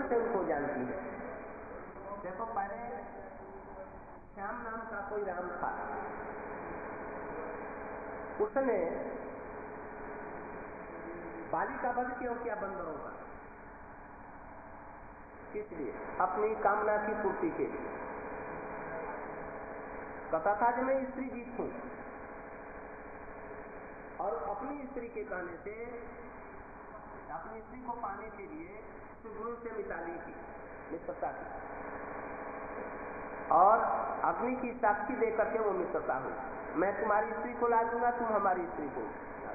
बचपन से उनको जानती है। देखो पहले श्याम नाम का कोई राम था, उसने बाली का वध क्यों किया बंदरों का? किस लिए? अपनी कामना की पूर्ति के लिए। कहता था कि मैं स्त्री जीत हूं, और अपनी स्त्री के कहने से अपनी स्त्री को पाने के लिए सुगुरु से मिताली की, मित्रता की, और अग्नि की साक्षी देकर के वो मित्रता हुई। मैं तुम्हारी स्त्री को ला दूंगा, तुम हमारी स्त्री को।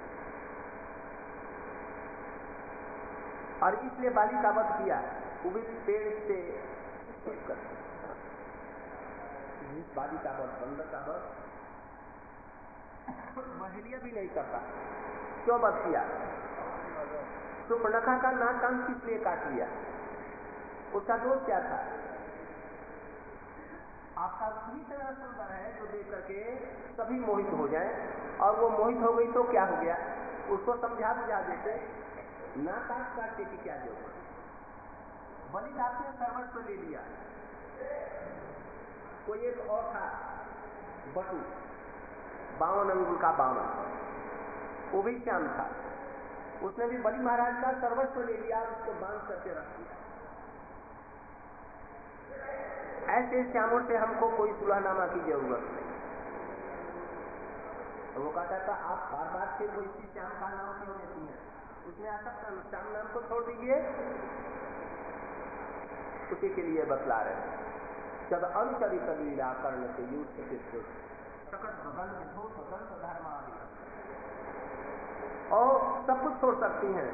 और इसलिए बाली का वध किया, वो भी पेड़ से छुपकर। बाली का वध, बंदर का वध महिलिया भी नहीं करता। क्यों वध किया? सुपर्णखा का नाक कान किस लिए काट लिया? उसका दोष क्या था? आपका स्त्री इतना सुंदर है जो देख करके सभी मोहित हो जाए, और वो मोहित हो गई तो क्या हो गया? उसको समझा बुझा देते, नाक काटने की क्या जरूरत? बलिदान ने सर्वस्व ले लिया। कोई एक और था बटू, 52 अंगुल का बामन, वो भी श्याम था। उसने भी बलि महाराज का सर्वस्व ले लिया और उसको बांध करके रख दिया। ऐसे श्यामों से हमको कोई सुलहनामा की जरूरत नहीं। तो वो कहता था आप बार बार फिर वो इसी श्याम का नाम क्यों लेती हैं? उसने आसक्त श्याम नाम को छोड़ दीजिए। उसी के लिए बतला रहे जब अनुचरित लीला कर्ण से युद्ध से सकट भगन विधो स्वतंत्र धर्म आदि, और सब कुछ छोड़ सकती हैं,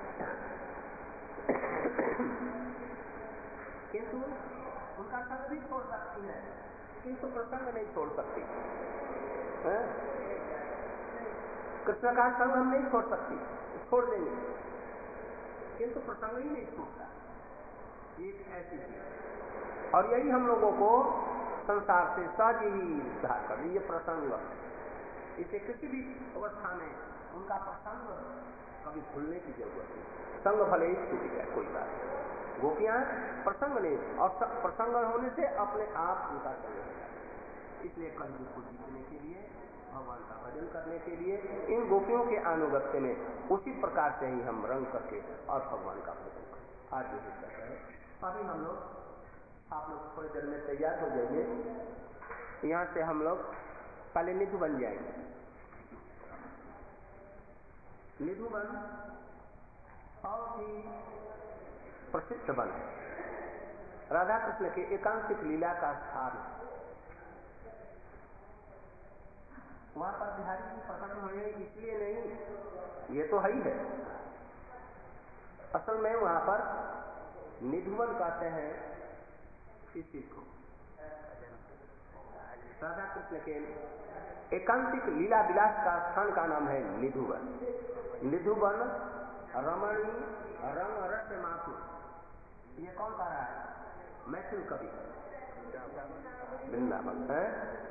किंतु उनका संग भी छोड़ सकती है, किंतु प्रसंग नहीं छोड़ सकती। कृष्ण का संग हम नहीं छोड़ सकती, छोड़ देंगे, किंतु प्रसंग ही नहीं छूटता। एक ऐसी चीज, और यही हम लोगों को संसार से सहज ही उद्धार कर ये प्रसंग। इसे किसी भी अवस्था में उनका प्रसंग कभी भूलने की जरूरत नहीं। संग भले ही छूट जाए कोई बात नहीं, गोपियां प्रसंग नहीं, और प्रसंग होने से अपने आप उनका संग हो जाए। इसलिए कलयुग को जीतने के लिए, भगवान का भजन करने के लिए इन गोपियों के अनुगत्य में उसी प्रकार से ही हम रंग करके और भगवान का भजन करें। आज यही कर रहे हैं। अभी हम लोग, आप लोग थोड़ी देर में तैयार हो जाइए। यहाँ से हम लोग पहले निधु बन जाएंगे। निधु वन बहुत ही प्रसिद्ध वन है, राधा कृष्ण के एकांकित लीला का स्थान। वहां पर बिहारी जी प्रकट हुए इसलिए नहीं, ये तो है ही है, असल में वहां पर निधुवन कहते हैं इस चीज को। राधा कृष्ण के एकांतिक लीला विलास का स्थान का नाम है निधुवन। निधुवन रमणी रंग रस माथु, ये कौन कह रहा है? मैथिल कवि वृंदावन है।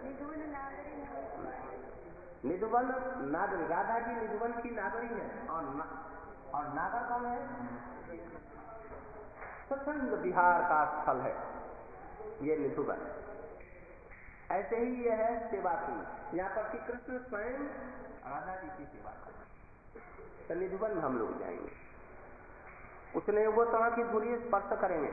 निधुवन नागरी, राधा जी निधुवन की नागरी है, और नागर कौन है? सत्संग विहार का स्थल है ये निधुवन। ऐसे ही यह है सेवा की, यहाँ पर कि कृष्ण स्वयं राधा जी की सेवा करते। तो निधुवन में हम लोग जाएंगे, उसने वो तरह की धुरी स्पर्श करेंगे,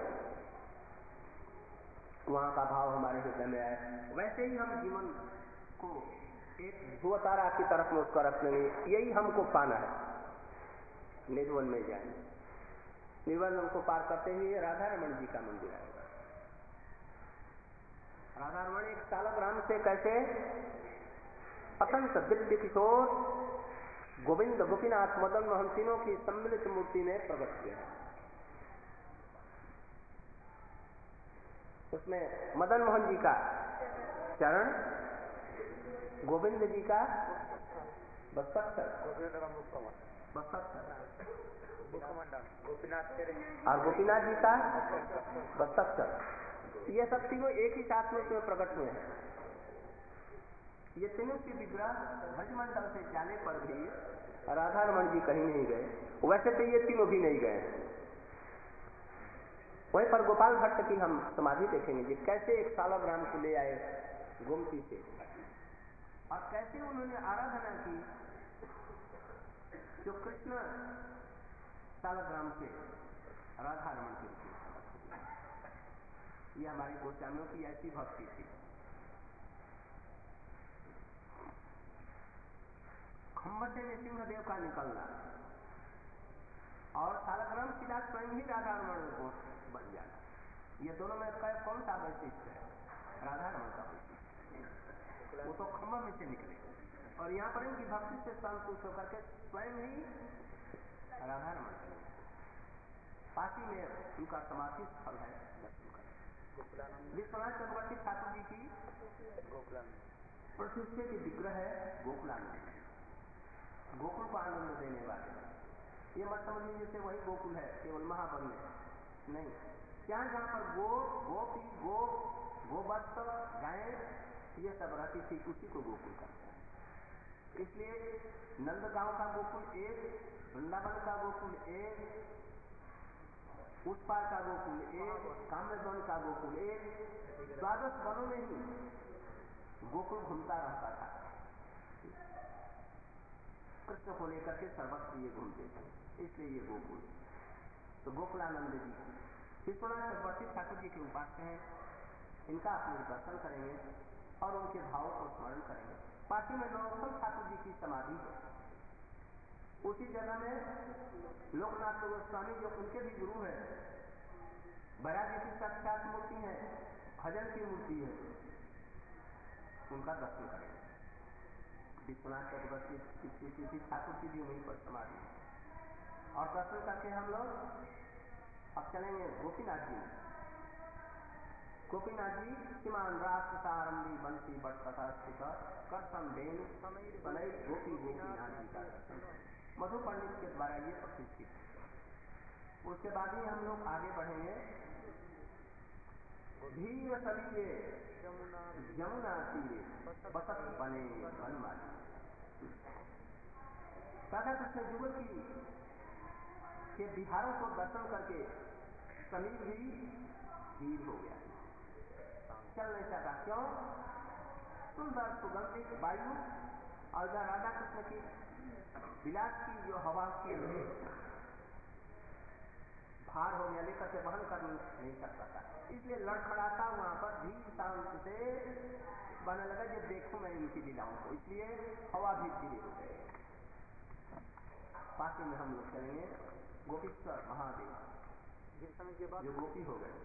वहां का भाव हमारे हृदय में आए। वैसे ही हम जीवन को एक ध्रुवतारा की तरफ में उसका रख लेंगे, यही हमको पाना है। निधुवन में जाएंगे, निधुवन को पार करते हुए राधा रमण जी का मंदिर आएगा। राधा रमण एक सालक राम से कैसे अतंत दिव्य किशोर गोविंद गोपीनाथ मदन मोहन तीनों की सम्मिलित मूर्ति में प्रकट किया है। उसमें मदन मोहन जी का चरण, गोविंद जी का बस्तर, और गोपीनाथ जी का बस्तर, ये सब तीनों एक ही साथ में उसमें प्रकट हुए हैं। ये तीनों के विग्रह भजमंडल से जाने पर भी राधा रमण जी कहीं नहीं गए। वैसे तो ये तीनों भी नहीं गए, वहीं पर गोपाल भट्ट की हम समाधि देखेंगे कि कैसे एक सालग्राम को ले आए गोमती से और कैसे उन्होंने आराधना की जो कृष्ण सालग्राम से राधारमण के रूप में समर्पित हुआ। ये हमारी गोस्वामियों की ऐसी भक्ति थी। खम्बट से सिंहदेव का निकलना और सालग्राम सीधा स्वयं ही राधारमण में बन जाना, ये दोनों में कौन सा वैशिष्ट है? राधारमण का वैशिष्ट। वो तो खम्बा में से निकले और यहाँ पर इनकी भक्ति से संतुष्ट होकर के स्वयं ही राधारमण का निकले। पासी में उनका समाधि स्थल है, दर्शन करें। विश्वनाथ चक्रवर्ती ठाकुर जी की प्रतिष्ठित की विग्रह है गोकुलानंद, गोकुल को आनंद देने वाले। ये मत समझिए जैसे वही गोकुल है केवल महाबल में, नहीं। जहाँ जहाँ पर गोपी गोवत्स गायें ये सब रहती थी उसी को गोकुल कहते हैं। इसलिए नंदगांव का गोकुल एक, वृंदावन का गोकुल एक, उस पार का गोकुल एक, काम्यवन का गोकुल एक, 12 वनों में ही गोकुल घूमता रहता था। कृष्ण को लेकर के सर्वत्र ये घूमते थे, इसलिए ये गोकुल। तो गोकुलानंद जी विश्वनाथ चक्रवर्ती ठाकुर जी के उपास्य हैं, इनका आप लोग दर्शन करेंगे और उनके भावों को स्मरण करेंगे। पासी में नरोत्तम ठाकुर जी की समाधि है, उसी जगह में लोकनाथ गोस्वामी जो उनके भी गुरु हैं, बैरागी की साक्षात मूर्ति है, भजन की मूर्ति है, उनका दर्शन करेंगे। विश्वनाथ चक्रवर्ती ठाकुर की भी वहीं पर समाधि है। और दर्शन करके हम लोग अब चलेंगे गोपीनाथ जी में। गोपीनाथ जी सीमान राष्ट्र सारंगी बंसी बट कथा स्थित करसम बेन सनई गोपी गोपीनाथ जी का दर्शन मधु पंडित के द्वारा ये प्रतिष्ठित है। उसके बाद ही हम लोग आगे बढ़ेंगे। धीर सलिए यमुना तीरे बसत बने बनमाली। राधा कृष्ण युगल की के बिहारों को दर्शन करके समीर भी धीर हो गया, चल नहीं सका। क्यों? सुंदर सुगंधित वायु और जहाँ राधा कृष्ण की विलास की जो हवा की भार हो गया, लेकर के वहन कर नहीं सकता था, इसलिए लड़खड़ाता वहां पर धीर शांत से बहने लगा। जब देखो मैं इनकी लीलाओं को, इसलिए हवा भी धीरे हो गई। पासी में हम लोग चलेंगे गोपीश्वर महादेव, जो गोपी हो गए।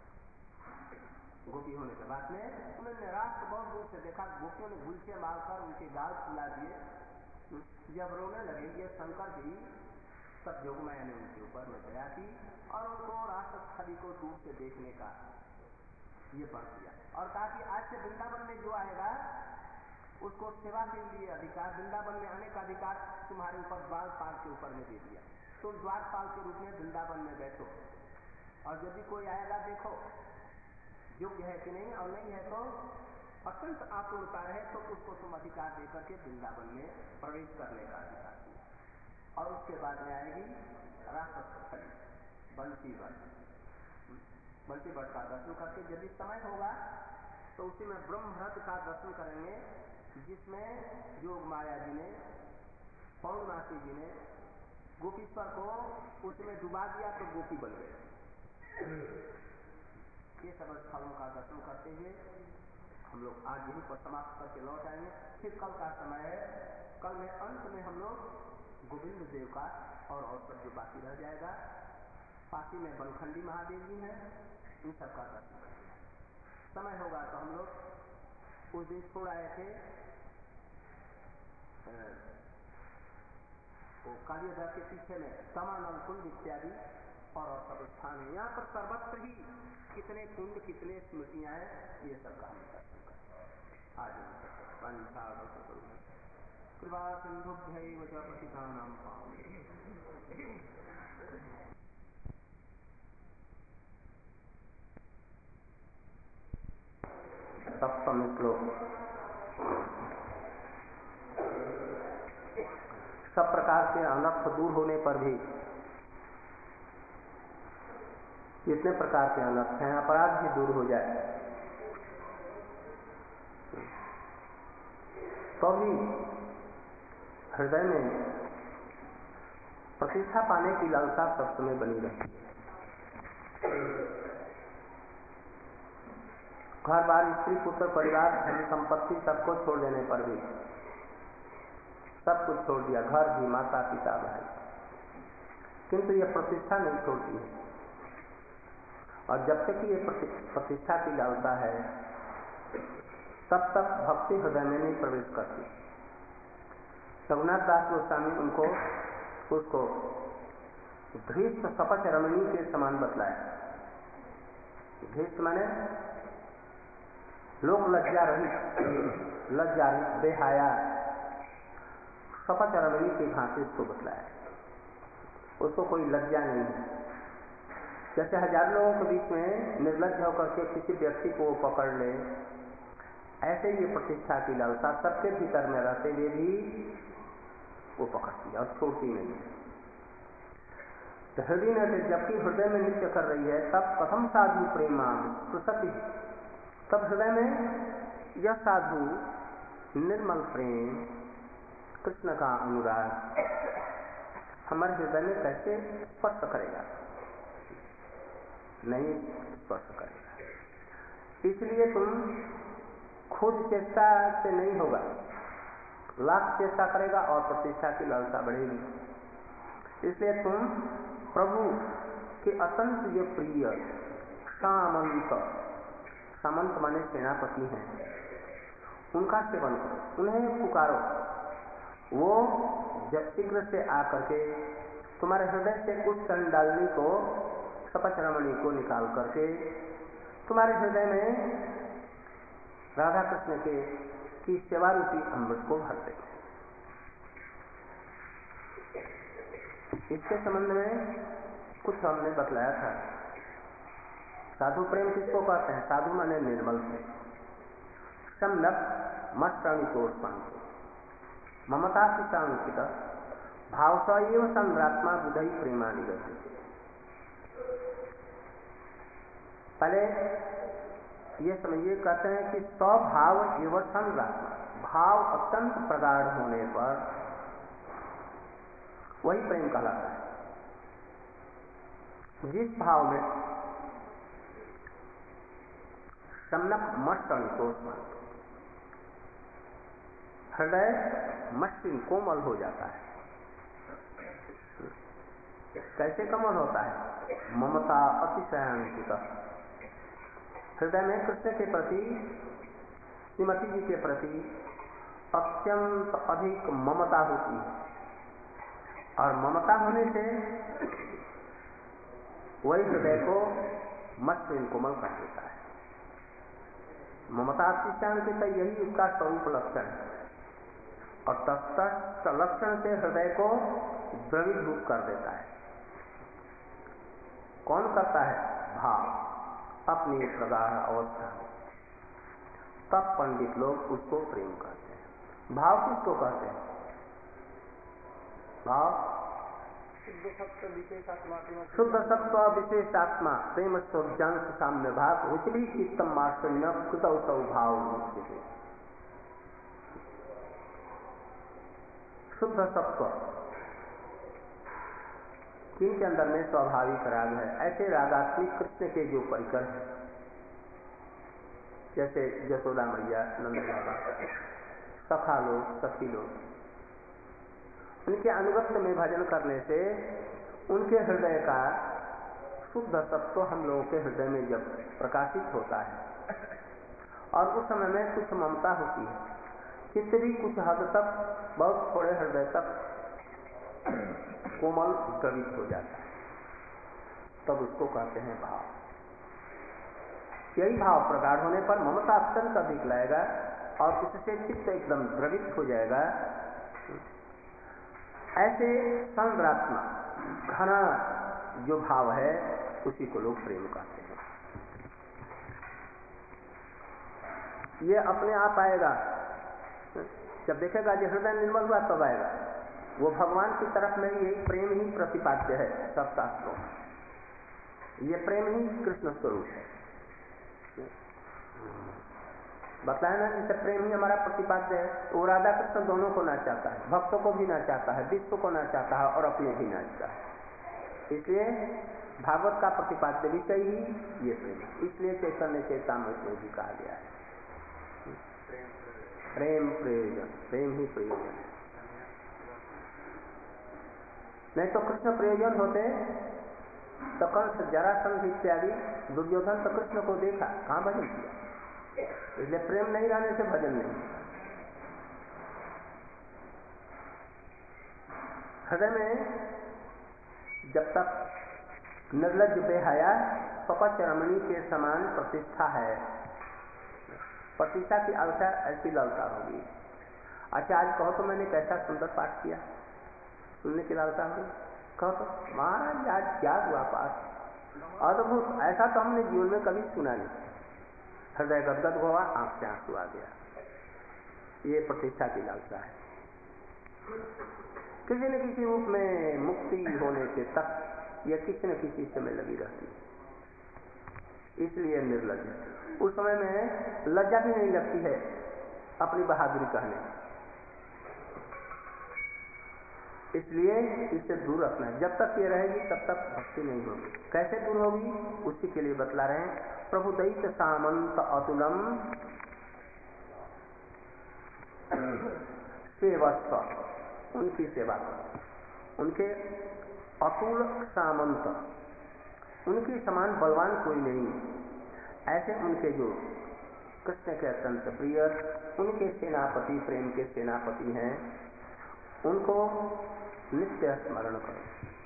गोपी होने के बाद में उन्होंने राष्ट्र बहुत दूर से देखा, गोपियों ने गुलछे मारकर उनके गाल फुला दिए। जब रोने लगे, ये शंकर जी सब जोगमाया ने उनके ऊपर में दया की और उनको राष्ट्र स्थली को दूर से देखने का ये बर दिया और कहा कि आज से वृंदावन में जो आएगा उसको सेवा के लिए अधिकार, वृंदावन में आने का अधिकार तुम्हारे ऊपर द्वारपाल के ऊपर में दे दिया। तुम द्वारपाल के रूप में वृंदावन में बैठो और यदि कोई आएगा देखो योग्य है कि नहीं, और नहीं है तो अत्यंत आपूर्णता है तो उसको तुम अधिकार देकर के वृंदावन में प्रवेश करने का अधिकार दिया। और उसके बाद में आएगी राष्ट्रस्थली बंसी भट्ट का दर्शन करके यदि समय होगा तो उसी में ब्रह्मभट्ट का दर्शन करेंगे, जिसमें योग माया जी ने, पौर्णमासी जी ने गोपीश्वर को उसमें डुबा दिया तो गोपी बन गए। ये सब स्थलों का दर्शन करते हुए हम लोग आज यहीं पर समाप्त करके लौट आएंगे। फिर कल का समय है, कल में अंत में हम लोग गोविंद देव का और सब जो बाकी रह जाएगा, पासी में बनखंडी महादेव जी हैं, इन सब का दर्शन करेंगे। समय होगा तो हम लोग उस दिन छोड़ आए थे वो कालियादह के पीछे में समानल कुंड इत्यादि और सब स्थान है। यहाँ पर सर्वत्र ही कितने कुंड कितने स्मृतियां हैं, ये सब का हम दर्शन करें। आज कृपा सिंधुभ्यैव च पतितानां सप्तम श्लोक। सब प्रकार से अनर्थ दूर होने पर भी जितने प्रकार के अनर्थ हैं, अपराध भी दूर हो जाए, तो भी हृदय में प्रतिष्ठा पाने की लालसा सब समय बनी रहती है। घर बार, स्त्री पुत्र परिवार धन संपत्ति सबको छोड़ देने पर भी, सब कुछ छोड़ दिया, घर भी, माता पिता भाई, किंतु ये प्रतिष्ठा नहीं छोड़ती है। और जब तक ये प्रतिष्ठा की लालसा है, तब तक भक्ति हृदय में नहीं प्रवेश करती। रघुनाथ दास गोस्वामी उसको धृष्ट सपच रमणी के समान बतलाया। धृष्ट माने लोक लज्जा रहित बेहाया, सपच रमणी की भांति उसको बतलाया। उसको कोई लज्जा नहीं है। जैसे हजार लोगों के बीच में निर्लज्ज होकर के किसी व्यक्ति को वो पकड़ ले, ऐसे ये प्रतिष्ठा की लालसा सबके भीतर में रहते हुए भी वो पकड़ती है और छोड़ती नहीं है। तो हृदय ने जबकि हृदय में नृत्य कर रही है, तब कथम साधु प्रेमा सुसति, तब हृदय में यह साधु निर्मल प्रेम, कृष्ण का अनुराग हमारे हृदय में कैसे स्पर्श करेगा? नहीं स्पर्श करेगा। इसलिए तुम खुद चेष्टा से नहीं होगा, लाख चेष्टा करेगा और प्रतिष्ठा की लालसा बढ़ेगी। इसलिए तुम प्रभु के अत्यंत ये प्रिय सामंत माने सेनापति हैं, उनका सेवन करो, उन्हें पुकारो। वो जब शीघ्र से आकर के तुम्हारे हृदय से उस चंडालिनी को, सपच रमणी को निकाल करके तुम्हारे हृदय में राधा कृष्ण की सेवा रूपी अमृत को भर देंगे। इसके संबंध में कुछ हमने बतलाया था। साधु प्रेम किसको कहते हैं? साधु माने निर्मल प्रेम, सम्यक मत्प्रणितोत्पन्न ममता चितांकित भाव सैव संद्रात्मा बुधई प्रेमानि गति। पहले ये समझिए, कहते हैं कि स्वभाव एवं संद्रात्मा, भाव अत्यंत प्रगाढ़ होने पर वही प्रेम कहलाता है। जिस भाव में सम्यक मत्प्रणितोत्पन्न हृदय मस्तिन कोमल हो जाता है। कैसे कोमल होता है? ममता अतिशयान्वित, हृदय में कृष्ण के प्रति, श्रीमती जी के प्रति अत्यंत अधिक ममता होती है। और ममता होने से वही हृदय को मस्तिन कोमल कर देता है। ममता अतिशयान्वित, यही उसका स्वरूप लक्षण है। और तत्त लक्षण से हृदय को द्रवीभूत कर देता है। कौन करता है? भाव, अपनी प्रगाढ़ अवस्था में। तब पंडित लोग उसको प्रेम करते हैं। भाव किसको कहते हैं? भाव शुद्ध सत्व विशेषात्मा प्रेम स्वज्ञांश साम्य भाव उचली चित्तम मार्शन्य कृतौ भाव मुख्य। शुद्ध सत्व जिनके अंदर में स्वाभाविक राग है, ऐसे रागात्मिक कृष्ण के जो परिकर है, जैसे यशोदा मैया, नंद बाबा, सखा लोग, सखी लोग, उनके अनुगत्य में भजन करने से उनके हृदय का शुद्ध सत्व हम लोगों के हृदय में जब प्रकाशित होता है और उस समय में कुछ ममता होती है, चित्त भी कुछ हद तक, बहुत थोड़े हृदय तक कोमल द्रवित हो जाता है, तब उसको कहते हैं भाव। यही भाव प्रगाढ़ होने पर ममता अत्यंत अधिक लाएगा और उससे चित्त एकदम द्रवित हो जाएगा। ऐसे संद्रात्मा घना जो भाव है उसी को लोग प्रेम कहते हैं। ये अपने आप आएगा, जब देखेगा जो हृदय निर्मल हुआ तब आएगा। वो भगवान की तरफ में यही प्रेम ही प्रतिपाद्य है सब शास्त्रों में। ये प्रेम ही कृष्ण स्वरूप है। बताया ना, जैसे प्रेम ही हमारा प्रतिपाद्य है, वो राधा कृष्ण दोनों को नाचाता है, भक्तों को भी नाचाता है, विश्व को नाचाता है और अपने भी नाचता है। इसलिए भागवत का प्रतिपाद्य विषय ही ये प्रेम है। इसलिए चैतन्य चेतामृत में भी कहा गया है प्रेम प्रयोजन, प्रेम ही प्रयोजन है। नहीं तो कृष्ण प्रयोजन होते तो कंस, जरासंध इत्यादि दुर्योधन तो कृष्ण को देखा, कहां भजन किया। इसलिए प्रेम नहीं रहने से भजन नहीं। हृदय में जब तक निर्लज्ज बेहया कपट रमणी के समान प्रतिष्ठा है, प्रतिष्ठा की अवसर ऐसी लालसा होगी। अच्छा, आज कहो तो मैंने कैसा सुंदर पाठ किया, सुनने की लालसा होगी। कहो तो महाराज आज क्या हुआ पाठ, अद्भुत, ऐसा तो हमने जीवन में कभी सुना नहीं। हृदय गदगद हुआ, आंख से आंसू आ गया। ये प्रतिष्ठा की लालसा है। किसी न किसी रूप में मुक्ति होने से तक यह किसी न किसी समय लगी रहती है। इसलिए निर्लज्ज, उस समय में लज्जा भी नहीं लगती है अपनी बहादुरी कहने, इसलिए इससे दूर रखना है। जब तक ये रहेगी तब तक भक्ति नहीं होगी। कैसे दूर होगी, उसी के लिए बतला रहे हैं। प्रभु दैत्य सामंत अतुलम सेवस्व, उनकी सेवा करो। उनके अतुल सामंत, उनके समान बलवान कोई नहीं। ऐसे उनके जो कृष्ण के अत्यंत प्रिय, उनके सेनापति, प्रेम के सेनापति हैं, उनको नित्य स्मरण करो।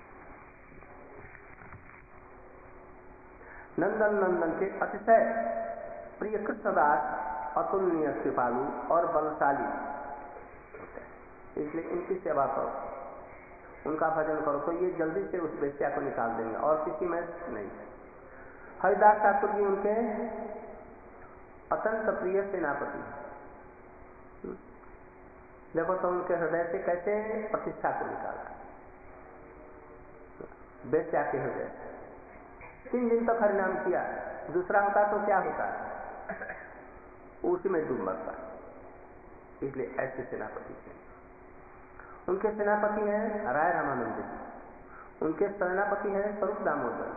नंदन नंदन के अतिशय प्रिय कृष्णदास अतुलनीय कृपालु और बलशाली होते हैं, इसलिए इनकी सेवा करो, उनका भजन करो तो ये जल्दी से उस वेश्या को निकाल देंगे और किसी में नहीं। हरिदास ठाकुर जी उनके अत्यंत प्रिय सेनापति। देखो तो उनके हृदय से कैसे प्रतिष्ठा को निकाला, वेश्या के हृदय से 3 दिन तक हरिनाम किया। दूसरा होता तो क्या होता है, उसी में डूब मरता। इसलिए ऐसे सेनापति थे। उनके सेनापति हैं राय रामानंद जी, उनके सेनापति हैं स्वरूप दामोदर,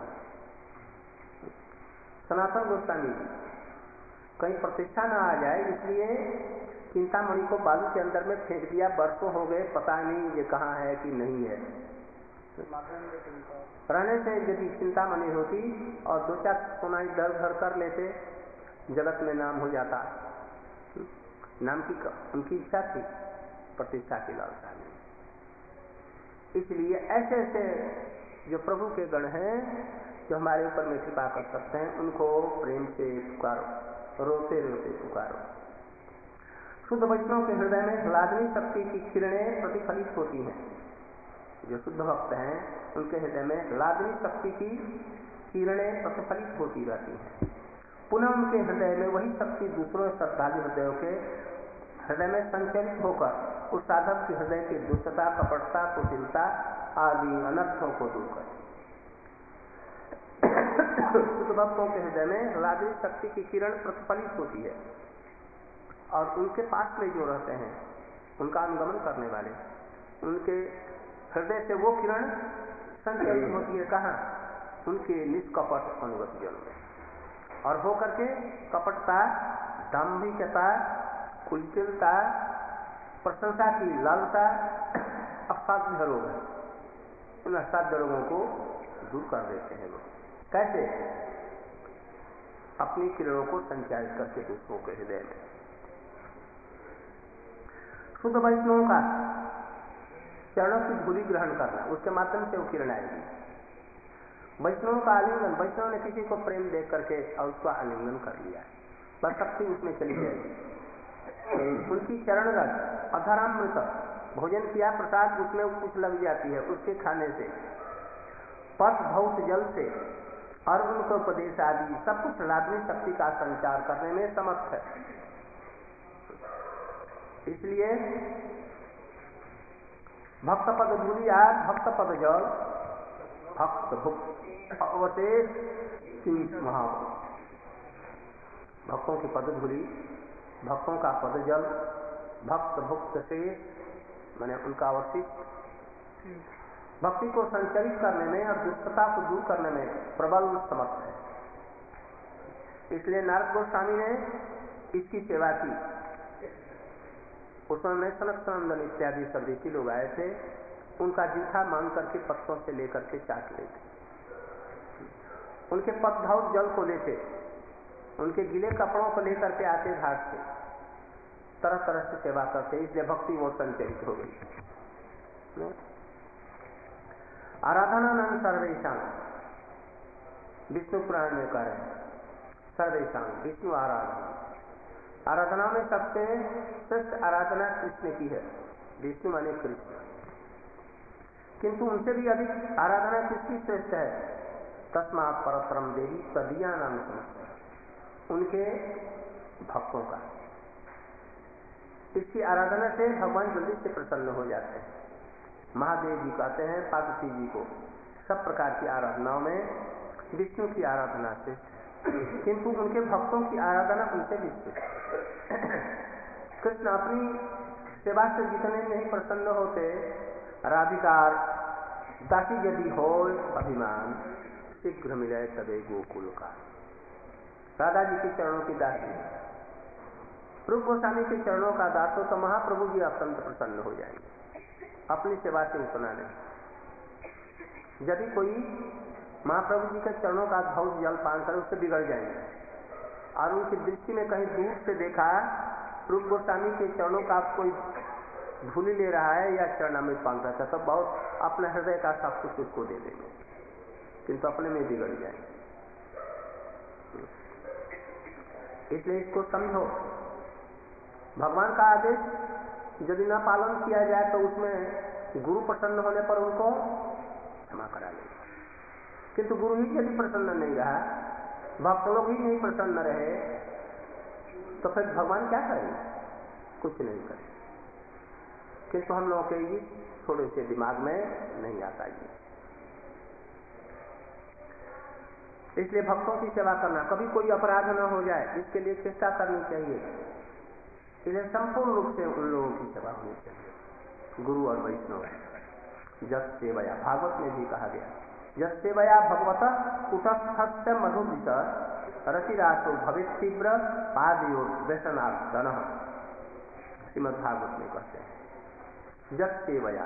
सनातन गोस्वामी जी। कहीं प्रतिष्ठा ना आ जाए इसलिए चिंतामणि को बालू के अंदर में फेंक दिया। वर्षों हो गए, पता नहीं ये कहाँ है कि नहीं है। रहने से यदि चिंतामणि होती और 2-4 सोना इधर उधर कर लेते, जगत में नाम हो जाता। नाम की उनकी इच्छा थी, प्रतिष्ठा की लालसा नहीं। इसलिए ऐसे ऐसे जो प्रभु के गण हैं, जो हमारे ऊपर में कृपा कर सकते हैं, उनको प्रेम से पुकारो, रोते रोते पुकारो। शुद्ध वैष्णव के हृदय में ह्लादनी शक्ति की किरणें प्रतिफलित होती हैं। जो शुद्ध भक्त हैं उनके हृदय में ह्लादनी शक्ति की किरणें प्रतिफलित होती रहती हैं। पुनः उनके हृदय में वही शक्ति दूसरों श्रद्धालु हृदयों के हृदय में संचरित होकर उस साधक के हृदय की दुष्टता, कपटता, कुटिलता आदि अनर्थों को दूर करती। शुद्ध भक्तों के हृदय में ह्लादनी शक्ति की किरण प्रतिफलित होती है और उनके पास में जो रहते हैं, उनका अनुगमन करने वाले, उनके हृदय से वो किरण संचरित होती है। कहाँ? उनके निष्कपट अनुगत जन में, और होकर के कपटता, दाम्भिकता, कुटिलता, प्रशंसा की लालसा, असाध्य रोग है, इन असाध्य रोगों को दूर कर देते हैं लोग। कैसे? अपनी किरणों को संचारित करके दूसरों के हृदय में। शुद्ध वैष्णव का चरणों की धूलि ग्रहण करना, उसके माध्यम से वो किरण आएगी। वैष्णव का आलिंगन, वैष्णव ने किसी को प्रेम देख करके और उसका आलिंगन कर लिया, बस शक्ति उसमें चली जाएगी। उनकी चरण रज अधरामृत, भोजन किया प्रसाद उसमें कुछ लग जाती है, उसके खाने से, पथ भौत जल से और उनको उपदेश आदि सब कुछ ह्लादनी शक्ति का संचार करने में समर्थ है। इसलिए भक्त पद धूलि आद, भक्त पद जल भक्त भुक्त अवशेष शीश महाभूत। भक्तों की पद धूलि, भक्तों का पद जल, भक्त भुक्त से माने उनका अवशिष्ट भक्ति को संचरित करने में और दुष्टता को दूर करने में प्रबल समर्थ है। इसलिए नारद गोस्वामी ने इसकी सेवा की। उस समय सनक सनंदन इत्यादि सब ऋषि लोग आए थे, उनका जूठा मांग करके पत्तों से लेकर के चाट लेते, उनके पदधौत जल को लेते, उनके गीले कपड़ों को लेकर के आते घाट से, तरह तरह से सेवा करते, इसलिए भक्ति वो संचरित हो गई। आराधनानंद सर्वेशां, विष्णु पुराण में कह रहे हैं सर्वेशां विष्णु आराधना। आराधना में सबसे श्रेष्ठ आराधना कृष्ण की है, विष्णु माने कृष्ण, किंतु उनसे भी अधिक आराधना किसकी श्रेष्ठ है? तस्मात् परतरम देवी तदीया नाम समझते, उनके भक्तों का। इसकी आराधना से भगवान जल्दी से प्रसन्न हो जाते हैं। महादेव जी कहते हैं पार्वती जी को सब प्रकार की आराधनाओं में विष्णु की आराधना से, किंतु उनके भक्तों की आराधना उनसे विश्रेष्ठ। कृष्ण अपनी सेवा से जितने नहीं प्रसन्न होते, राधिकार दासी यदि हो अभिमान शीघ्र मिले तबे गोकुल का। राधा जी के चरणों की दासी, रूप गोस्वामी के चरणों का दास हो तो महाप्रभु जी अत्यंत प्रसन्न हो जाएंगे। अपनी सेवा से उतना नहीं। यदि कोई महाप्रभु जी के चरणों का बहुत जल पान करे उससे बिगड़ जाएंगे, और उनकी दृष्टि में कहीं दूर से देखा रूप गोस्वामी के चरणों का कोई धूलि ले रहा है या चरणामृत पान करता है, तो बहुत अपने हृदय का सब कुछ उसको दे देंगे, किंतु अपने में बिगड़ जाएंगे। इसलिए इसको समझो, भगवान का आदेश यदि न पालन किया जाए तो उसमें गुरु प्रसन्न होने पर उनको क्षमा करा लेगा, किंतु गुरु ही यदि प्रसन्न नहीं रहा, भक्त लोग ही नहीं प्रसन्न रहे, तो फिर भगवान क्या करेंगे? कुछ नहीं करेंगे। किंतु हम लोगों के ये थोड़े से दिमाग में नहीं आता ये। इसलिए भक्तों की सेवा करना, कभी कोई अपराध न हो जाए, इसके लिए चेष्टा करनी चाहिए। इसलिए संपूर्ण रूप से उन लोगों की सेवा होनी चाहिए, गुरु और वैष्णव। जस सेवया, भागवत में भी कहा गया, जस सेवया भगवतः कुटस्थस्य मधुभित रतिरासो भवेत् तीव्र पादयोर व्यसनार्दनः। श्रीमद् भागवत में कहते हैं जस सेवया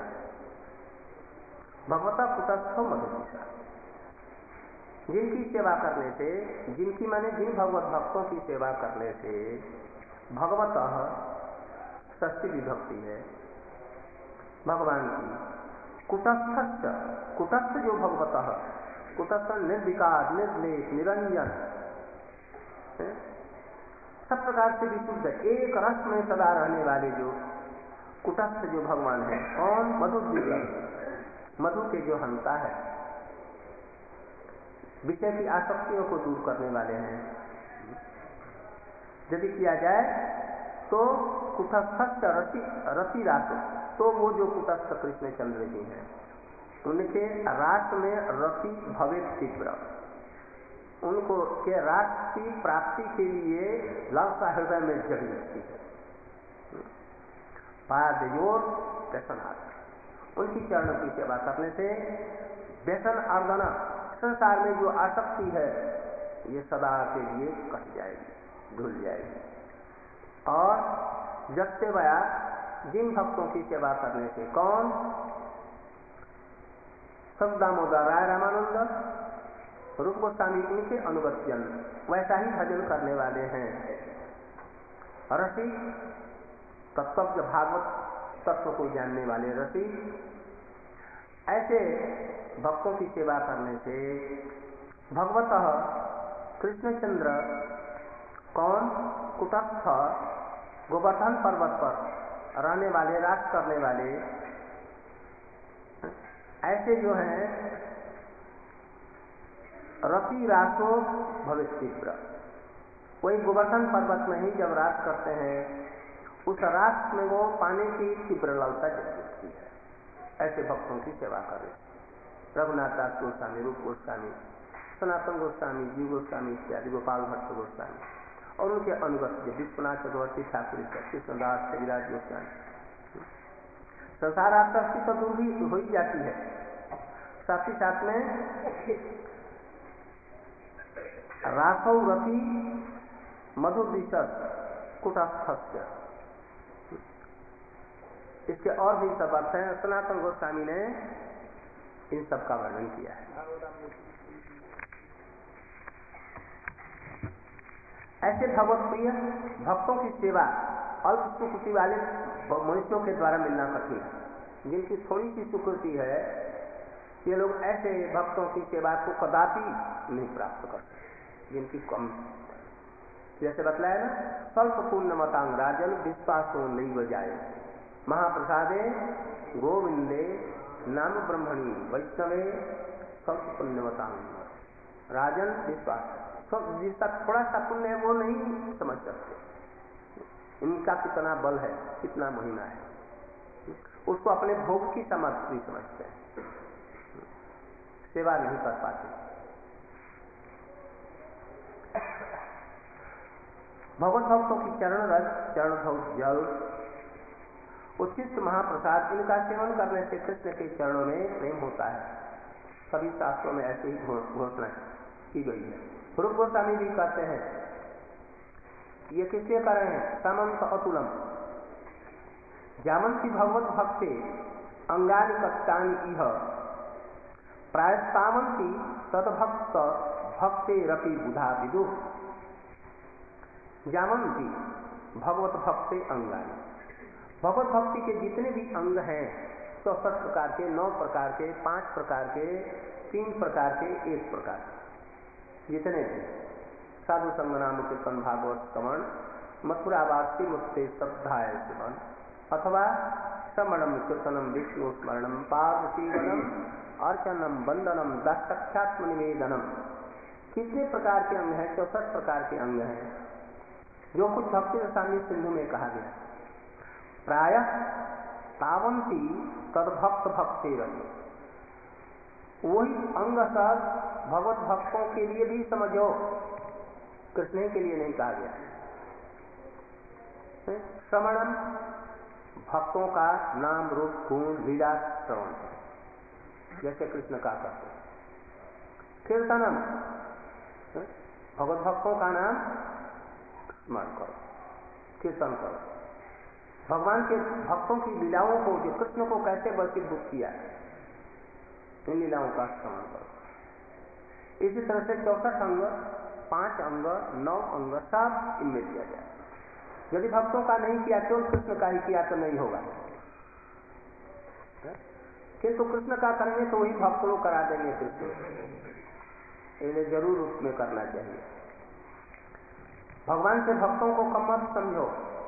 भगवतः कुटस्थो मधुभित, जिनकी सेवा करने से, जिनकी माने जिन भगवत भक्तों की सेवा करने से, भगवतः षष्ठी विभक्ति है भगवान की, कुटस्थ, कुटस्थ जो भगवतः, कुटस्थ निर्विकार निर्लेप निरंजन, सब प्रकार से विशुद्ध एक रस में सदा रहने वाले जो कुटस्थ जो भगवान है, कौन? मधु, मधु के जो हंता है, विषय की आसक्तियों को दूर करने वाले हैं। यदि किया जाए तो कुटस्थ रति रास, तो वो जो कुटस्थ कृष्ण चंद्र जी हैं, उनके रास में रति भवेत् तीव्र, उनको के रास की प्राप्ति के लिए लालसा हृदय में जग जाती है। पादयोर व्यसनार्दन, उनकी चरणों की सेवा करने से व्यसन अर्दना, संसार में जो आसक्ति है ये सदा के लिए कट जाएगी, धुल जाएगी। और जब सेवया, जिन भक्तों की सेवा करने से, कौन? संत दामोदर राय रामानंद, रूप गोस्वामी, इनके अनुगत्यन, वैसा ही भजन करने वाले हैं। रसिक, तत्व भागवत तत्व को जानने वाले रसिक, ऐसे भक्तों की सेवा करने से भगवतः कृष्णचंद्र, कौन? कुटस्थ, गोवर्धन पर्वत पर रहने वाले, राज करने वाले, ऐसे जो हैं रति रासो भवेत् तीव्र, वही गोवर्धन पर्वत में ही जब राज करते हैं, उस रास में वो पाने की तीव्र लालसा जगती है। ऐसे भक्तों की सेवा करें। रघुनाथ दास गोस्वामी, रूप गोस्वामी, सनातन गोस्वामी, जीव गोस्वामी इत्यादि, गोपाल भट्ट गोस्वामी और उनके अनुगत विश्वनाथ चक्रवर्ती ठाकुर, कृष्णदास, कविराज गोस्वामी। संसार आसक्ति तो दूर ही हो ही जाती है, साथ ही साथ में रासौ रथी मधुर दिशत कुटस्थस्य, इसके और भी सब अर्थ हैं। सनातन गोस्वामी ने इन सब का वर्णन किया है। ऐसे भगवत प्रिय भक्तों की सेवा अल्प सुकृति वाले मनुष्यों के द्वारा मिलना कठिन है। जिनकी थोड़ी सी सुकृति है, ये लोग ऐसे भक्तों की सेवा को कदापि नहीं प्राप्त करते। जिनकी कम, जैसे बतलाया ना, स्वल्प पुण्य मतांग राजन विश्वासो नहीं बजाए, महाप्रसादे गोविंदे नाम ब्रह्मणी वैष्णवे स्वल्प पुण्य मतांग राजन विश्वास। तो जिसका थोड़ा सा पुण्य है वो नहीं समझ सकते इनका कितना बल है, कितना महिमा है। उसको अपने भोग की सामग्री समझते हैं, सेवा नहीं कर पाते। भगवत भक्तों की चरण रस, चरण धौत जल, उचित महाप्रसाद, इनका सेवन करने से कृष्ण के चरणों में प्रेम होता है। सभी शास्त्रों में ऐसे ही घोषणा की गई है। रूप गोस्वामी भी कहते हैं, ये किसलिए कर रहे हैं? सामंत अतुलम जामंती भगवत भक्ते अंगानि कष्टानि इह प्रायस्तामंती तदभक्त भक्ते रपि बुधा विदु। जामंती भगवत भक्ते अंगानि, भगवत भक्ति के जितने भी अंग हैं 64 प्रकार के, 9 प्रकार के, 5 प्रकार के, 3 प्रकार के, 1 प्रकार के, जितने भी साधु संग नाम कीर्तन भागवत श्रवण मथुरावासी मुक्ते श्रद्धाय सेवन अथवा श्रवणम कीर्तनम विष्णु स्मरणम पाद सेवनम अर्चनम वंदनम दासख्यात्म निवेदनम, कितने प्रकार के अंग हैं? 64 प्रकार के अंग हैं, जो कुछ भक्ति रसायन सिंधु में कहा गया। प्रायः तावंती तदभक्त भक्ते रही, वही अंग सब भगवत भक्तों के लिए भी समझो, कृष्ण के लिए नहीं कहा गया। श्रवणम भक्तों का नाम रूप गुण लीला श्रवण, जैसे कृष्ण का करते। कीर्तनम भगवत भक्तों का नाम स्मरण करो, कीर्तन करो, भगवान के भक्तों की लीलाओं को, जो कृष्ण को कैसे वशीभूत किया, इन लीलाओं का श्रवण करो। इसी तरह से 64 अंग, 5 अंग, 9 अंग सब इनमें दिया जाए। यदि भक्तों का नहीं किया, केवल कृष्ण का ही किया तो नहीं होगा, किंतु कृष्ण का करेंगे तो वही भक्त लोग करा देंगे कृष्ण, इन्हें जरूर उसमें करना चाहिए। भगवान से भक्तों को कम मत समझो,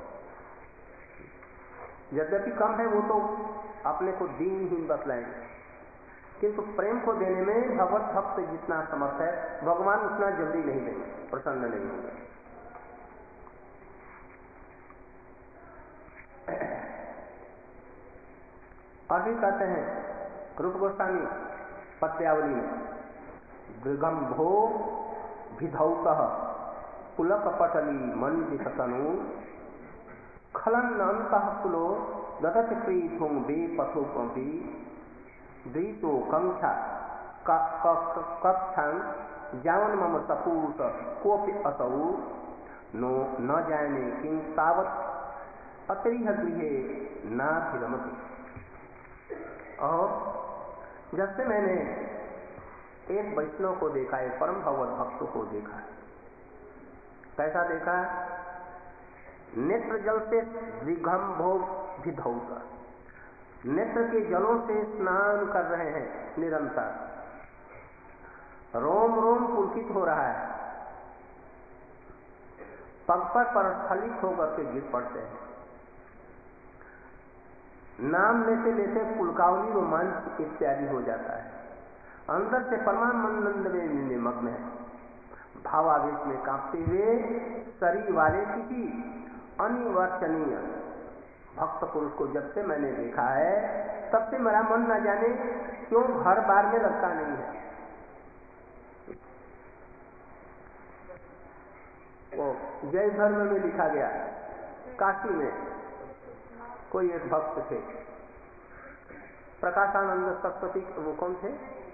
यद्यपि कम है वो तो अपने को दीनहीन बतलाएंगे, किंतु प्रेम को देने में भगवत भक्त जितना समर्थ है, भगवान उतना जल्दी नहीं देंगे, प्रसन्न नहीं होंगे। और भी कहते हैं रूप गोस्वामी पद्यावली में, दृगंभो विधौतः पुलक पटली मंडित तनु खलन अंतः कुलो ददत प्रीथुं बे पथोपि द्वितो कंक्षा कक्षां जावन मम सपूत कोपि असौ नो न जाने किं तावत् अत्रिह गृहे नाभिरमति। और जब से मैंने एक वैष्णव को देखा, एक परम भगवत भक्त को देखा, कैसा देखा? नेत्र जल से दिगंभो विधौत, नेत्र के जलों से स्नान कर रहे हैं निरंतर, रोम रोम पुलकित हो रहा है, पग पर स्खलित होकर के गिर पड़ते हैं, नाम लेते लेते पुलकावली रोमांच इत्यादि हो जाता है, अंदर से परमानंद में निमग्न है, भावावेश में कांपते हुए शरीर वाले किसी अनिवर्चनीय भक्त पुरुष को जब से मैंने देखा है तब से मेरा मन न जाने क्यों घर बार में लगता नहीं है। वो जैन धर्म में लिखा गया, काशी में कोई एक भक्त थे, प्रकाशानंद सरस्वती, वो कौन थे,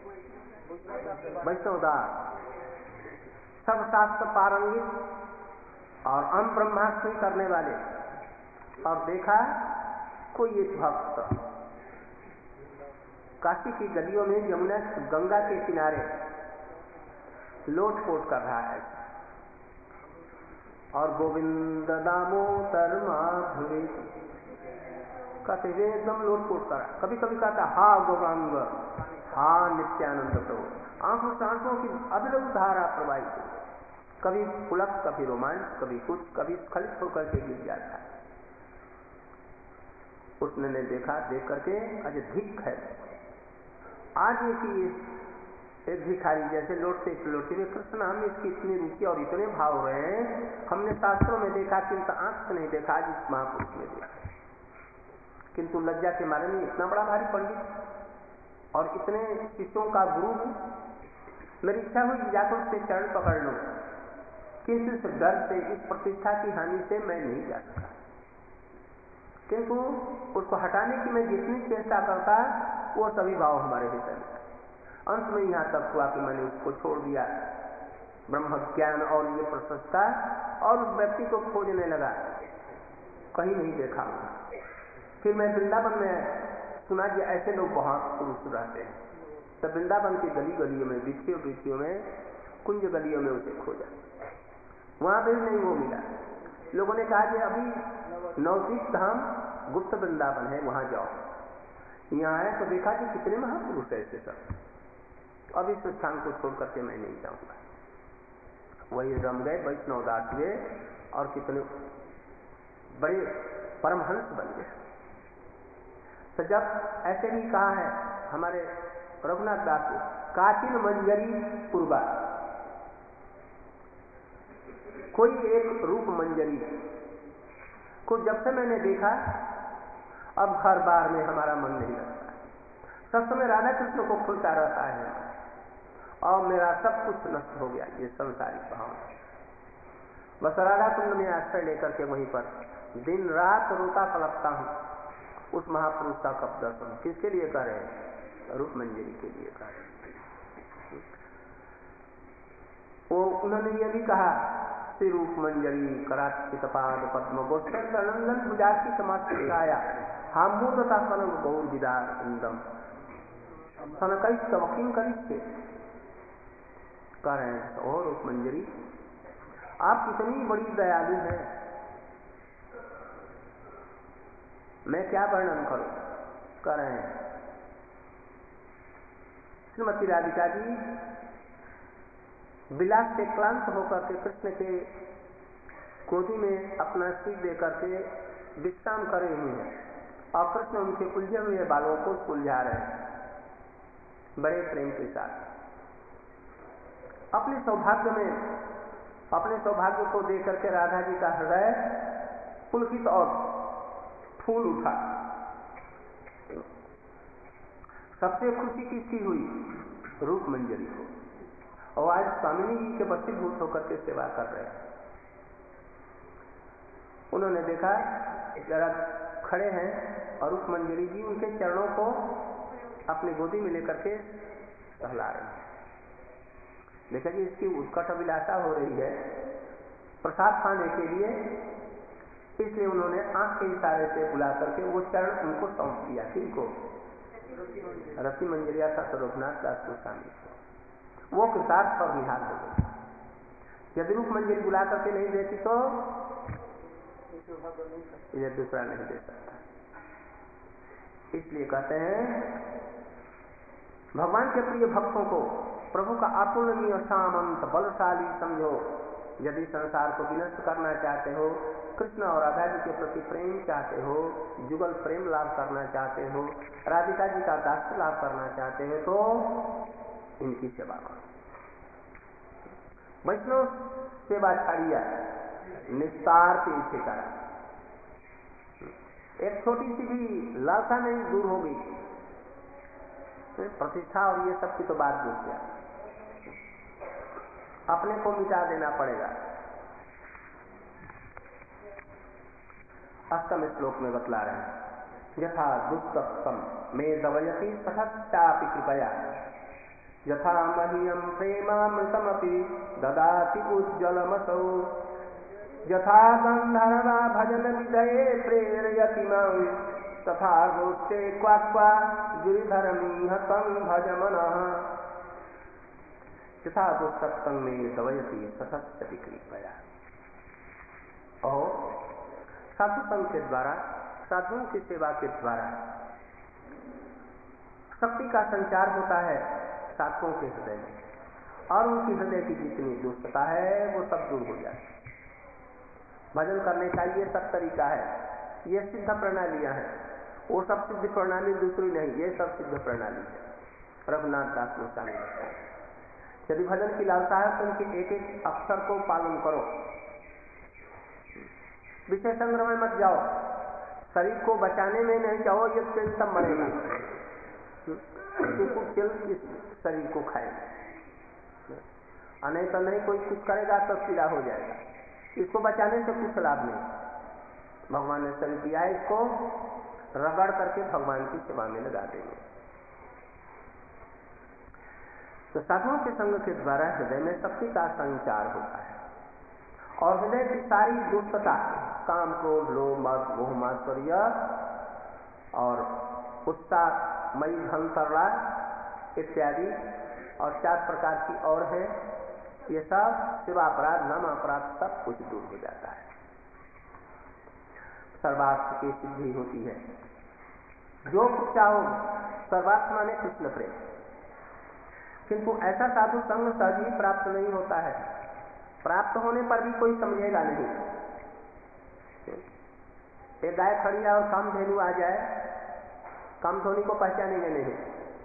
वैष्णवदास, सब शास्त्र पारंगित और अन ब्रह्मास्मि करने वाले। और देखा कोई एक भक्त काशी की गलियों में यमुना गंगा के किनारे लोटपोट कर रहा है और गोविंद दामोदर माधुरी कहते हुए एकदम लोटपोट कर, कभी कभी कहता हा गौरांग, हा नित्यानंद प्रभु, आंखों से आंखों की अविरल धारा प्रवाहित, कभी पुलक, कभी रोमांच, कभी कुछ, कभी स्खलित होकर के गिर जाता है। उसने ने देखा, देख करके अजय धिक है, आज ये कि एक भिखारी जैसे लौटते हुए कृष्ण, हमें इसकी इतनी रुचि और इतने भाव हो रहे हैं, हमने शास्त्रों में देखा किंतु आंख से नहीं देखा, आज इस महापुरुष में देखा। किंतु लज्जा के मारे में इतना बड़ा भारी पंडित और इतने शिष्यों का गुरु भी, मेरी इच्छा हुई जाकर उसके चरण पकड़ लूं, किंतु इस डर से, इस प्रतिष्ठा की हानि से मैं नहीं जा सका। किंतु उसको हटाने की मैं जितनी चेष्टा करता वो सभी भाव हमारे भीतर में, अंत में यहां तक हुआ कि मैंने उसको छोड़ दिया, ब्रह्म ज्ञान और ये प्रशंसा, और उस व्यक्ति को खोजने लगा, कहीं नहीं देखा। फिर मैं वृंदावन में सुना कि ऐसे लोग बहुत पुरुष रहते हैं, तब वृंदावन की गली गलियों में, वीथियों में, कुंज गलियों में उसे खोजा, वहां भी नहीं वो मिला। लोगों ने कहा कि अभी नवदीप धाम गुप्त वृंदावन है, वहां जाओ। यहाँ आए तो देखा कि कितने महापुरुष ऐसे सब, अब इस स्थान को छोड़ करके मैं नहीं जाऊंगा। वही रम गए, वैष्णवदास हुए और कितने बड़े परमहंस बन गए। तो जब ऐसे भी कहा है हमारे रघुनाथ दास को, काचिन मंजरी पूर्वा, कोई एक रूप मंजरी को जब से मैंने देखा, अब हर बार में हमारा मन नहीं लगता। सब समय राधा कृष्ण को खुलता रहता है और मेरा सब कुछ नष्ट हो गया, ये संसारिक भाव। बस राधा कुंड में आश्रय लेकर के वहीं पर दिन रात रोता तड़पता हूं। उस महापुरुष का कब दर्शन किसके लिए करे? रूप मंजरी के लिए करे। वो उन्होंने ये भी कहा, श्री रूप मंजरी कराचित पाद पद्म गोस्तर नंदन गुजार की समर्थिकाया हामूदता कनक गौर विदार इंदम सनकई तवकीम करिष्ठे। कह रहे हैं और रूप मंजरी आप कितनी बड़ी दयालु हैं, मैं क्या वर्णन करूं। कह रहे हैं श्रीमती राधिका जी विलास से क्लांत होकर के कृष्ण के गोदी में अपना सिर देकर के विश्राम कर रही हैं और कृष्ण उनके उलझे हुए बालों को सुलझा रहे हैं बड़े प्रेम के साथ। अपने सौभाग्य को देख करके राधा जी का हृदय पुलकित और फूल उठा। सबसे खुशी किसकी हुई? रूप मंजरी को। और आज स्वामिनी जी के वशीभूत होकर के सेवा कर रहे हैं। उन्होंने देखा जरा खड़े हैं और रूप मंजरी जी उनके चरणों को अपनी गोदी में लेकर के टहला रहे हैं। देखा कि इसकी उत्कट अभिलाषा हो रही है प्रसाद खाने के लिए, इसलिए उन्होंने आंख के इशारे से बुला करके वो चरण उनको सौंप दिया। किनको? रति मंजरिया था रघुनाथ दास गोस्वामी को। वो कृतार्थ और निहाल हो गए। यदि रूप मंजरी बुला करके नहीं देती तो इन्हें दूसरा नहीं दे सकता। इसलिए कहते हैं भगवान के प्रिय भक्तों को प्रभु का अतुलनीय सामंत बलशाली समझो। यदि संसार को विनष्ट करना चाहते हो, कृष्ण और राधा जी के प्रति प्रेम चाहते हो, जुगल प्रेम लाभ करना चाहते हो, राधिका जी का दास्य लाभ करना चाहते हो, तो इनकी सेवा करो। वैष्णव सेवा छाड़िया निस्तार से इसे करा। एक छोटी सी भी लालसा नहीं दूर हो गई, तो प्रतिष्ठा और ये सब की तो बात दूर किया, अपने को मिटा देना पड़ेगा। अष्टम श्लोक में बतला रहे हैं, यथा दुस्तम में दवयति तथापि कृपया यथा मह्यम प्रेमामृतमपि ददाति उज्ज्वलमसौ यथा गंधर्वा भजन विधये प्रेरयति मां तथा गोष्ठे क्वाक्वा गिरिधरमीह तं भज मनः यथा दुस्तम में दवयति तथापि कृपया। और साधु संघ के द्वारा, साधुओं की सेवा के द्वारा शक्ति का संचार होता है साधुओं के हृदय में, और उनकी हृदय की जितनी दुष्टता है वो सब दूर हो जाती है। भजन करने का ये सब तरीका है, ये सिद्ध प्रणालियां हैं, वो सब सिद्ध प्रणाली दूसरी नहीं, ये सब सिद्ध प्रणाली है। रघुनाथ दास गोस्वामी कहते हैं, यदि भजन की लालसा है तो उनके एक एक अक्षर को पालन करो, विषय संग्रह में मत जाओ, शरीर को बचाने में नहीं जाओ, ये तेल सब मरेगा, इस शरीर को खाएगा, नहीं तो नहीं कोई कुछ करेगा तो पीड़ा हो जाएगा, इसको बचाने से कुछ लाभ नहीं। भगवान ने शरीर दिया है, इसको रगड़ करके भगवान की सेवा में लगा देंगे। तो साधुओं के संग के द्वारा हृदय में शक्ति का संचार होता है, और हृदय की सारी दुष्टता, काम, क्रोध, लोभ, मद, मोह, मात्सर्य और उत्साह, मई, धन, तरला इत्यादि और 4 प्रकार की और है, ये सब सेवा अपराध, नाम अपराध सब कुछ दूर हो जाता है। सर्वार्थ की सिद्धि होती है। जो कुछ चाहो, सर्वार्थ माने कृष्ण प्रेम, किंतु ऐसा साधु संग सहज ही प्राप्त नहीं होता है। प्राप्त होने पर भी कोई समझेगा नहीं। एक गाय खड़ी है और कामधेनु आ जाए, कामधेनु को पहचानेंगे नहीं।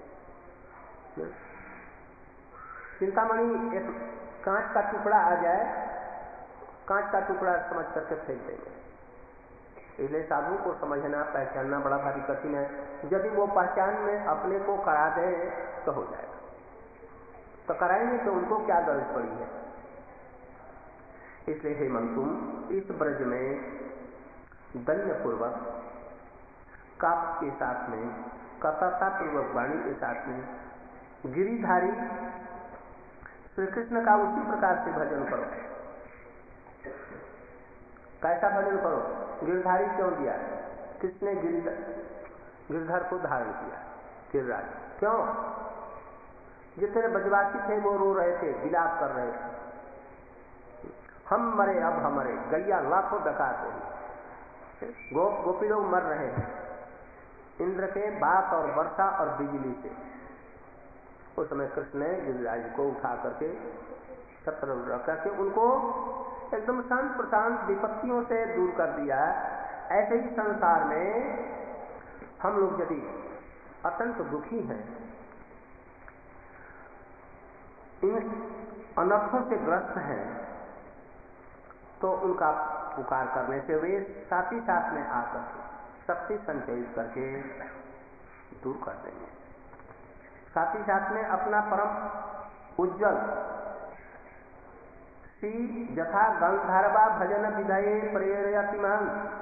चिंतामणि एक कांच का टुकड़ा आ जाए, कांच का टुकड़ा समझ करके फेंक देंगे। इसलिए साधु को समझना, पहचानना बड़ा भारी कठिन है। यदि वो पहचान में अपने को करा दे तो हो जाएगा, तो कराएंगे तो उनको क्या गरज पड़ी है। इसलिए हे मन, तुम इस ब्रज में दन्य पूर्वक, काप के साथ में, कथाता पूर्वक वाणी के साथ में गिरिधारी श्री कृष्ण का उसी प्रकार से भजन करो। कैसा भजन करो? गिरधारी क्यों दिया? किसने गिरधर को धारण किया? गिरिराज। क्यों? जितने ब्रजवासी थे वो रो रहे थे, विलाप कर रहे थे, हम मरे अब हमारे, गैया लाखों डकाते हैं, गोपी लोग मर रहे हैं इंद्र के बात और वर्षा और बिजली से। उस समय कृष्ण ने गिरिराज को उठा करके छत्र रख करके उनको एकदम शांत प्रशांत विपत्तियों से दूर कर दिया। ऐसे ही संसार में हम लोग यदि अत्यंत दुखी हैं, इन अनर्थों से ग्रस्त हैं, तो उनका पुकार करने से वे साथ ही साथ में आकर शक्ति संचयित करके दूर कर देंगे। साथ ही साथ में अपना परम उज्जवल सी यथा गंधर्वा भजन विधये प्रेरयति मां,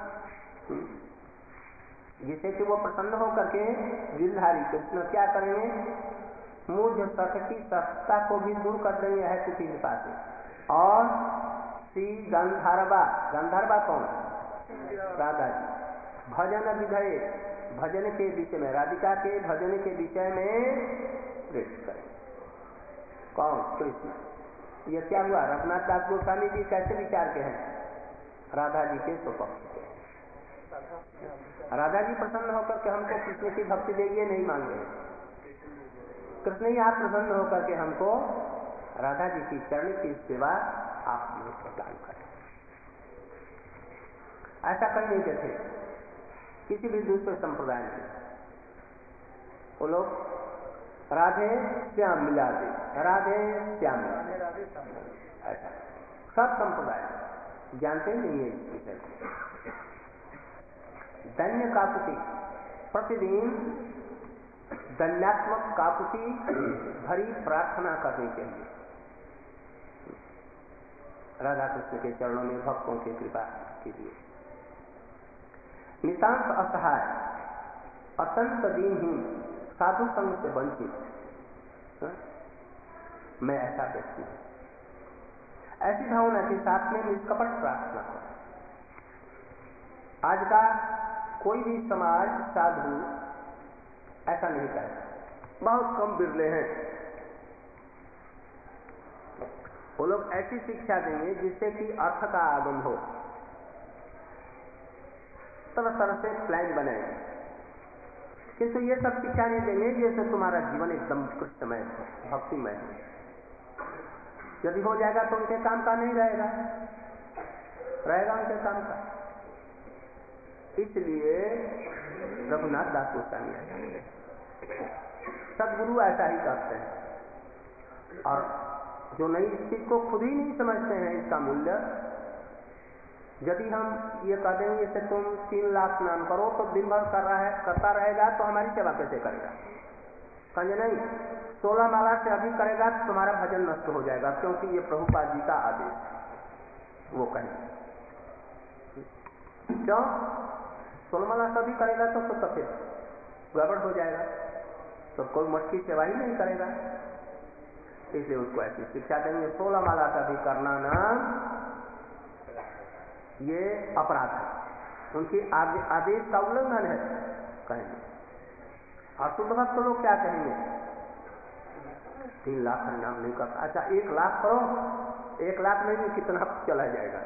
जिसे कि वो प्रसन्न होकर के गिरधारी कृष्ण क्या करेंगे? मूढ़ सठ की सत्ता को भी दूर कर देंगे है किसी कृपा से। और श्री गंधर्वा, गंधर्वा कौन? राधा जी। भजन विधये, भजन के विषय में, राधिका के भजन के विषय में प्रेरित करें। कौन? कृष्ण। ये क्या हुआ? रघुनाथ दास गोस्वामी जी कैसे विचार के हैं? राधा जी के स्वपक्ष के। राधा जी प्रसन्न होकर के हमको कृष्ण की भक्ति देगी नहीं मांग रहे, कृष्ण ही आप प्रसन्न होकर के हमको राधा जी की चरण की सेवा आप लोग प्रदान करें। ऐसा करने के थे किसी भी दूसरे संप्रदाय में। वो लोग राधे श्याम मिला दे, राधे श्याम मिला दे, ऐसा सब संप्रदाय जानते नहीं है इस विषय को। दैन्य काकुति, प्रतिदिन दंडात्मक काकुति भरी प्रार्थना करनी चाहिए राधा कृष्ण के चरणों में भक्तों की कृपा के लिए। नितांत असहाय, अत्यंत दीनहीन, साधु संग से वंचित मैं ऐसा व्यक्ति हूं, ऐसी भावना के साथ में निष्कपट प्रार्थना करो। आज का कोई भी समाज साधु ऐसा नहीं करता, बहुत कम बिरले हैं। वो लोग ऐसी शिक्षा देंगे जिससे कि अर्थ का आगम हो, तरह तरह से प्लान बनाएंगे, किंतु ये सब शिक्षा नहीं देंगे जैसे तुम्हारा जीवन एकदम कृष्णमय भक्तिमय है। यदि हो जाएगा तो उनके काम का नहीं रहेगा, रहेगा उनके काम का। इसलिए रघुनाथ दास गोस्वामी ऐसा है, सदगुरु ऐसा ही करते हैं। और जो नहीं इस चीज को खुद ही नहीं समझते हैं इसका मूल्य, यदि हम ये कह देंगे जैसे तुम 3 लाख नाम करो तो दिन भर करता रहेगा तो हमारी सेवा कैसे करेगा? कहेंगे नहीं, 16 माला से अधिक करेगा तो तुम्हारा भजन नष्ट हो जाएगा, क्योंकि ये प्रभुपाद जी का आदेश। वो कहेंगे क्यों? 16 माला से अधिक करेगा तो फिर गड़बड़ हो जाएगा, तो कोई मठ की सेवा ही नहीं करेगा। इसलिए उसको ऐसी शिक्षा देंगे, 16 माला का भी करना ना ये अपराध है, उनकी आदेश का उल्लंघन है कहेंगे। और शुद्ध भक्त लोग क्या कहेंगे? 3 लाख का नाम नहीं करता, अच्छा 1 लाख करो, 1 लाख में भी कितना चला जाएगा।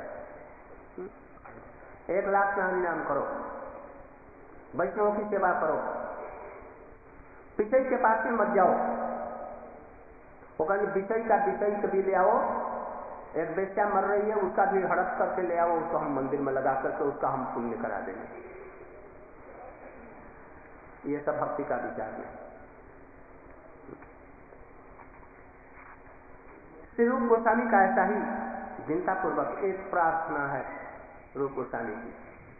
1 लाख का नाम करो, वैष्णवों की सेवा करो, विषय के पास में मत जाओ। वो कहेंगे विषय का विषय कभी ले आओ, एक बेस्या मर रही है उसका भी हड़प करके ले आओ, उसको हम मंदिर में लगा करके उसका हम पुण्य करा देंगे। ये सब भक्ति का विचार है। श्री रूप गोस्वामी का ऐसा ही चिंता पूर्वक एक प्रार्थना है रूप गोस्वामी की।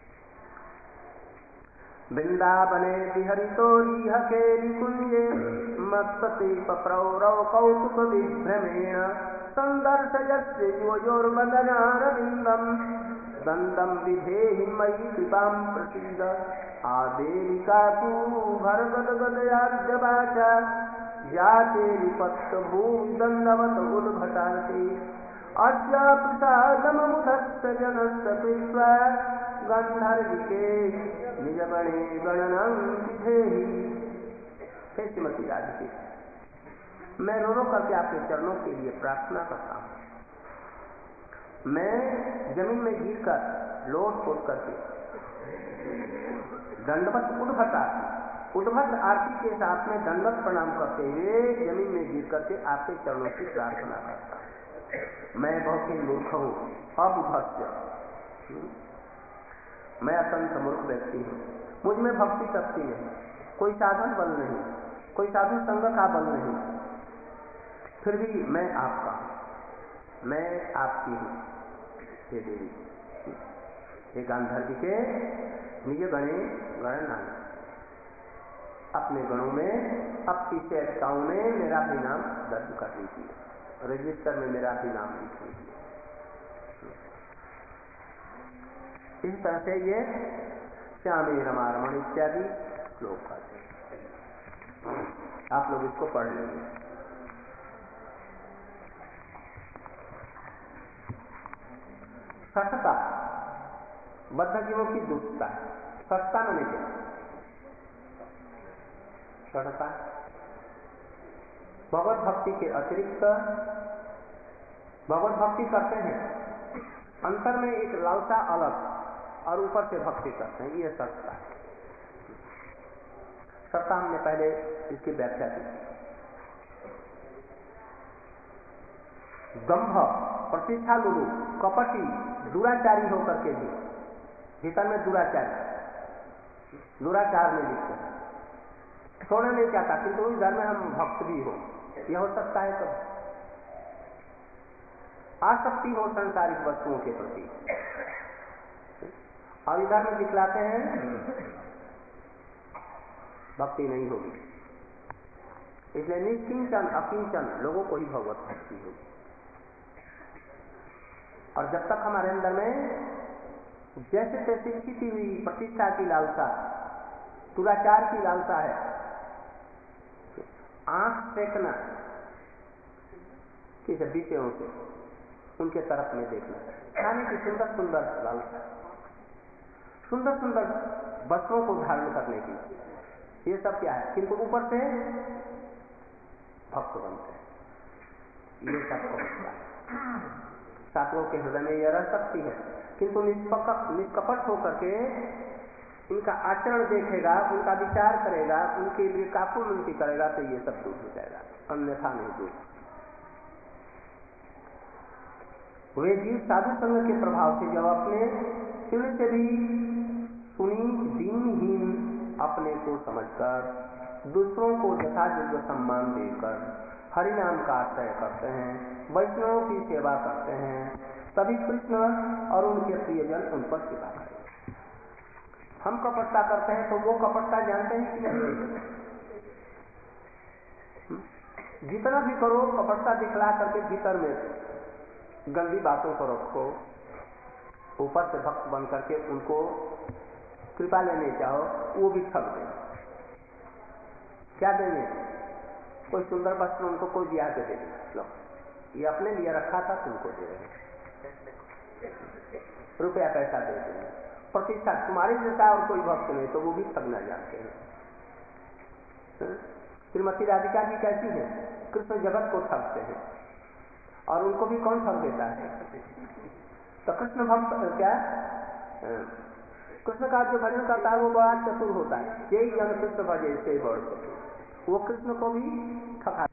वृंदावने विहरितोरिह केलिकुंजे मत्पते पप्रौरौ कौतुक विभ्रमेण संदर्शयस्य योर्वदनारविन्दम् दन्दं विधेहि मयि कृपां प्रसीद आदेविकाकू भरगदगदयाद्यवाचा याते विपत्तभूमि दण्डवत उद्भटार्थे अस्य प्रसादममुधस्य जनस्य कृत्वा गन्धर्विके निजगणे गणनं विधेहि। हे श्रीमती राधिके, मैं रो रो करके आपके चरणों के लिए प्रार्थना करता हूं। मैं जमीन में गिरकर लोट पोट करके दंडवत उद्भट आरती के साथ में दंडवत प्रणाम करते हुए जमीन में गिर करके आपके चरणों की प्रार्थना करता हूं। मैं बहुत ही मूर्ख हूं, अबुभस्य, मैं अत्यंत मूर्ख व्यक्ति हूं, मुझ में भक्ति शक्ति नहीं, कोई साधन बल नहीं, कोई साधु संग का बल नहीं, फिर भी मैं आपका हूं, मैं आपकी हूं। हे देवी, हे गांधर्वी के निज गणे गणनान, अपने गणों में अब इसे अकाउंट में मेरा भी नाम दर्ज कर लीजिए, रजिस्टर में मेरा भी नाम लिख लीजिए। इस तरह से ये श्यामे रमारमण इत्यादि श्लोक करते हैं। आप लोग इसको पढ़ लेंगे। सठता बद्ध जीवों की दुष्टता, सठता न लेके सठता भगवत भक्ति के अतिरिक्त भगवत भक्ति करते हैं, अंतर में एक लालसा अलग और ऊपर से भक्ति करते हैं, ये सठता है। सठता हमने पहले इसकी व्याख्या की। दंभ, प्रतिष्ठा लुलु, कपटी, दुराचारी होकर के भी भीतर में दुराचार में लिखते हैं, छोड़ना नहीं चाहता किंतु उस घर में हम भक्त भी हो, यह हो सकता है। कब आसक्ति हो संसारिक वस्तुओं के प्रति, और इधर में दिखलाते हैं भक्ति नहीं होगी। इसलिए निष्किंचन अकिंचन लोगों को ही भगवत भक्ति होगी। और जब तक हमारे अंदर में जैसे तैसे छिपी हुई प्रतिष्ठा की लालसा, दुराचार की लालसा है, आंख फेंकना किसी विषयों से उनके तरफ में देखना, खाने की सुंदर सुंदर लालसा, सुंदर सुंदर वस्त्रों को धारण करने की, ये सब क्या है? किंतु ऊपर से भक्त बनते हैं, ये सब होता है। साधुओं के हृदय में यह रह सकती है, किंतु निष्कपट होकर के इनका आचरण देखेगा, उनका विचार करेगा, उनके लिए कापुरुषी करेगा तो ये सब दूर हो जाएगा, अन्यथा नहीं दूर। वे जीव साधु संग के प्रभाव से जब अपने सिर से भी सुनी दीनहीन अपने को समझकर दूसरों को यथायोग्य सम्मान देकर हरिनाम का आश्रय करते हैं, वैष्णवों की सेवा करते हैं, तभी कृष्ण और उनके प्रियजन उन पर कृपा करेंगे। हम कपटता करते हैं तो वो कपटता जानते हैं कि नहीं? जितना भी करो कपटता दिखला करके भीतर में गंदी बातों को रखो, ऊपर से भक्त बन करके उनको कृपा लेने जाओ, वो भी ठग देंगे। क्या देंगे? कोई सुंदर वस्त्र उनको कोई दिया के दे, लो ये अपने लिए रखा था तुमको दे रहे, रुपया पैसा दे देंगे, प्रतिष्ठा तुम्हारे जैसा और कोई भक्त नहीं, तो वो भी ठगना जानते हैं। श्रीमती राधिका जी कैसी है? कृष्ण जगत को ठगते हैं, और उनको भी कौन ठग देता है? तो कृष्ण भक्त क्या, कृष्ण का जो भजन करता है वो बड़ा चतुर होता है, यही जन कृष्ण भजे से बड़ चतुर, वो कृष्ण को भी ठगा